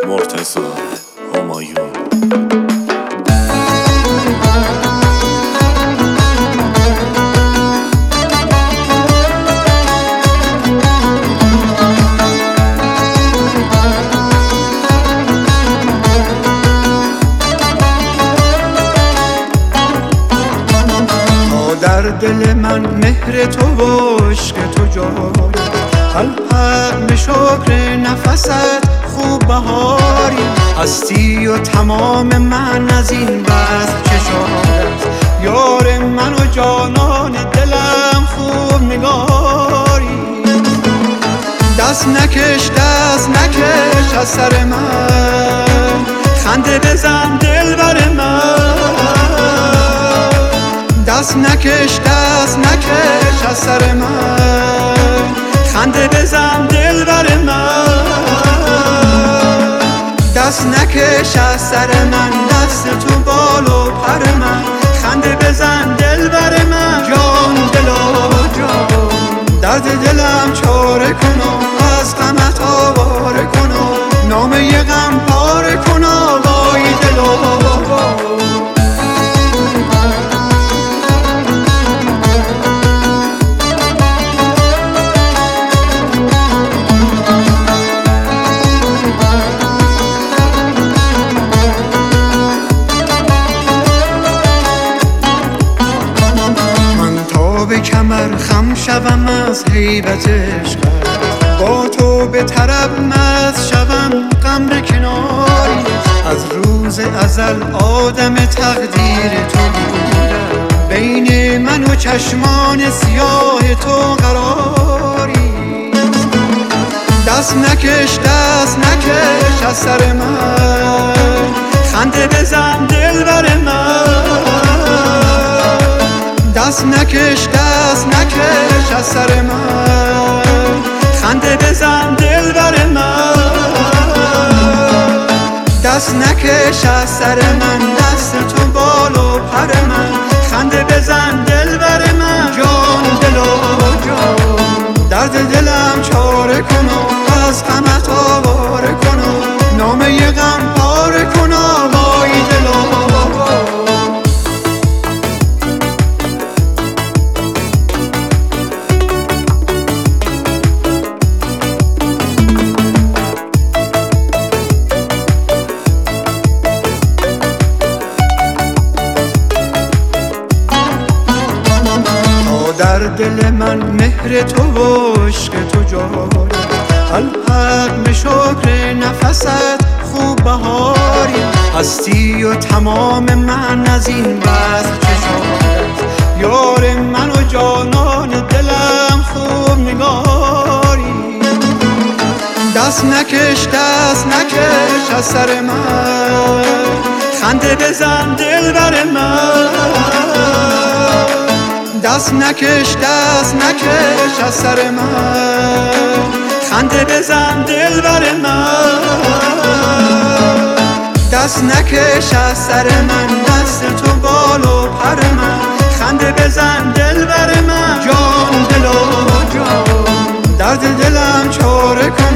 مرتضی همایون. در دل من مهر تو و عشق تو جاری، الحق به شکر نفست خوب بهاری. هستی و تمام من از این بس چه شادت، یار من و جانان دلم خوب نگاری. دست نکش از سر من، خنده بزن دل بر من. دست نکش از سر من، خنده بزن دل بر من. دست نکش از سر من، دست تو بال و پر من. خنده بزن دل بر من، جان دل و جان. درد دلم چاره کن و از غمت آواره کن و نامه غم پاره کن و وای دل و به کمر خم شوم از هیبت عشقت، با تو به طرب مست شوم غم به کناری. از روز ازل آدم تقدیر تو بودم، بین من و چشمان سیاه تو قراری. دست نکش از سر من، خنده بزن دل بر من. دست نکش از سر من، خنده بزن دل بر من. دست نکش از سر من، دست تو بال و پر من. خنده بزن دل بر من، جان دل و جان. درد دلم چاره کن و از غمت آواره کن و نامه غم پاره کن و وای دل و در دل من مهر تو و عشق تو جاری، الحق به شکر نفست خوب بهاری. هستی و تمام من از این بس چه شادت، یار من و جانان دلم خوب نگاری. دست نکش از سر من، خنده بزن دل بر من. دست نکش از سر من، خنده بزن دل بر من. دست نکش از سر من، دست تو بال و پر من. خنده بزن دل بر من، جان دل و جان. درد دلم چاره کن